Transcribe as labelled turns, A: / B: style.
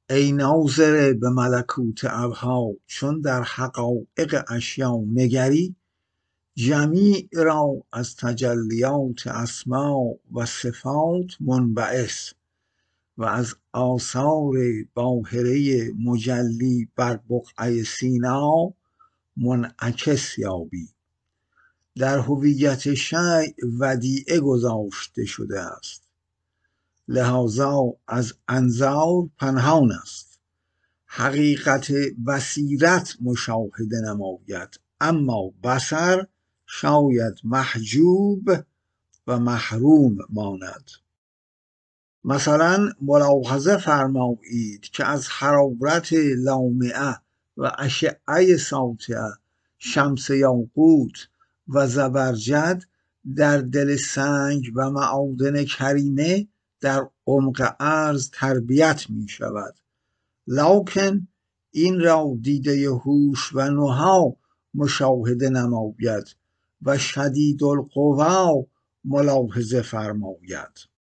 A: ای ناظر به ملکوت ابها، چون در حقایق اشیا نگری، جمیع را از تجلیات اسما و صفات منبعث و از آثار باهره مجلی بر بقعه سینا منعکس یابی. در هویت شیء ودیعه گذاشته شده است، لذا از انظار پنهان است. حقیقت بصیرت مشاهده نماید، اما بصر شاید محجوب و محروم ماند. مثلا ملاحظه فرمایید که از حرارت لامعه و اشعه ساطعه، شمس یاقوت و زبرجد در دل سنگ و معادن کریمه در عمق ارض تربیت می شود، لکن این را دیده هوش و نهی مشاهده نماید و شدید القوا ملاحظه فرماید.